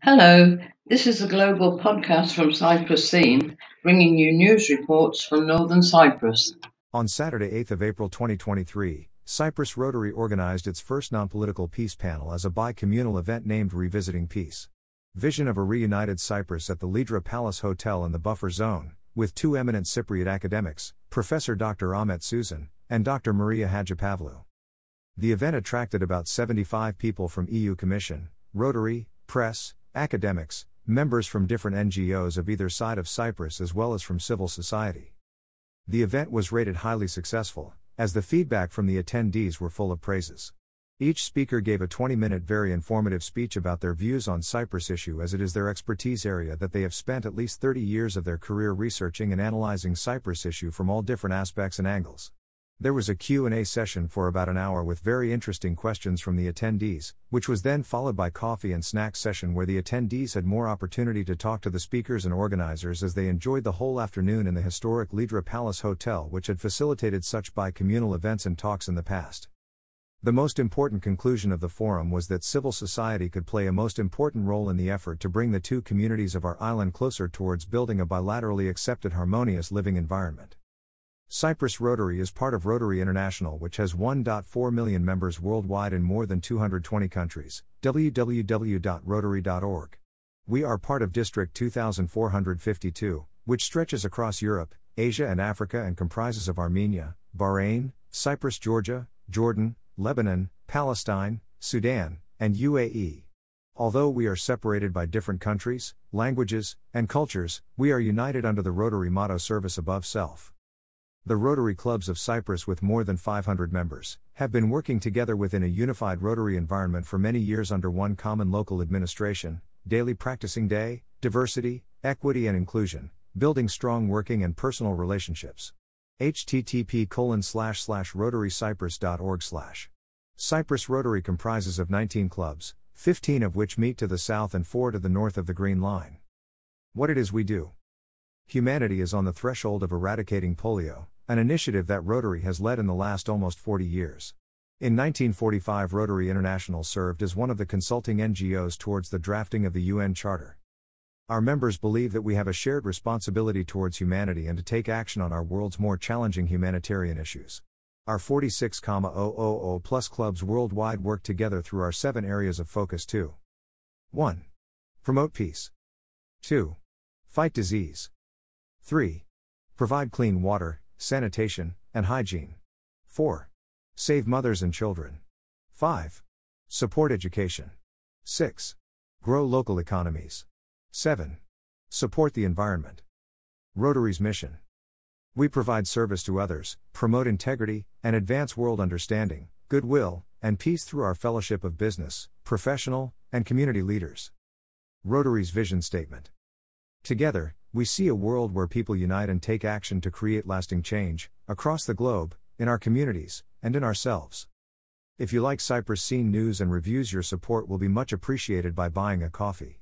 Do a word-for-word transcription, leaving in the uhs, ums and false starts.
Hello, this is a global podcast from Cyprus Scene, bringing you news reports from Northern Cyprus. On Saturday, eighth of April twenty twenty-three, Cyprus Rotary organized its first non-political peace panel as a bi-communal event named Revisiting Peace. Vision of a reunited Cyprus at the Lydra Palace Hotel in the buffer zone, with two eminent Cypriot academics, Professor Doctor Ahmet Susan, and Doctor Maria Hadjipavlou. The event attracted about seventy-five people from E U Commission, Rotary, press, academics, members from different N G Os of either side of Cyprus as well as from civil society. The event was rated highly successful, as the feedback from the attendees were full of praises. Each speaker gave a twenty-minute very informative speech about their views on Cyprus issue, as it is their expertise area that they have spent at least thirty years of their career researching and analyzing Cyprus issue from all different aspects and angles. There was a Q and A session for about an hour with very interesting questions from the attendees, which was then followed by coffee and snack session where the attendees had more opportunity to talk to the speakers and organizers as they enjoyed the whole afternoon in the historic Lydra Palace Hotel, which had facilitated such bi-communal events and talks in the past. The most important conclusion of the forum was that civil society could play a most important role in the effort to bring the two communities of our island closer towards building a bilaterally accepted harmonious living environment. Cyprus Rotary is part of Rotary International, which has one point four million members worldwide in more than two hundred twenty countries, w w w dot rotary dot org. We are part of District two thousand four hundred fifty-two, which stretches across Europe, Asia and Africa and comprises of Armenia, Bahrain, Cyprus, Georgia, Jordan, Lebanon, Palestine, Sudan, and U A E. Although we are separated by different countries, languages, and cultures, we are united under the Rotary motto Service Above Self. The Rotary Clubs of Cyprus, with more than five hundred members, have been working together within a unified Rotary environment for many years under one common local administration, daily practicing day, diversity, equity and inclusion, building strong working and personal relationships. H T T P colon slash slash rotary cyprus dot org slash. Cyprus Rotary comprises of nineteen clubs, fifteen of which meet to the south and four to the north of the Green Line. What it is we do. Humanity is on the threshold of eradicating polio, an initiative that Rotary has led in the last almost forty years. In nineteen forty-five, Rotary International served as one of the consulting N G Os towards the drafting of the U N Charter. Our members believe that we have a shared responsibility towards humanity and to take action on our world's more challenging humanitarian issues. Our forty-six thousand plus clubs worldwide work together through our seven areas of focus to one. Promote peace. two. Fight disease. three. Provide clean water, sanitation, and hygiene. four. Save mothers and children. five. Support education. six. Grow local economies. seven. Support the environment. Rotary's mission. We provide service to others, promote integrity, and advance world understanding, goodwill, and peace through our fellowship of business, professional, and community leaders. Rotary's vision statement. Together, we see a world where people unite and take action to create lasting change, across the globe, in our communities, and in ourselves. If you like Cyprus Scene news and reviews, your support will be much appreciated by buying a coffee.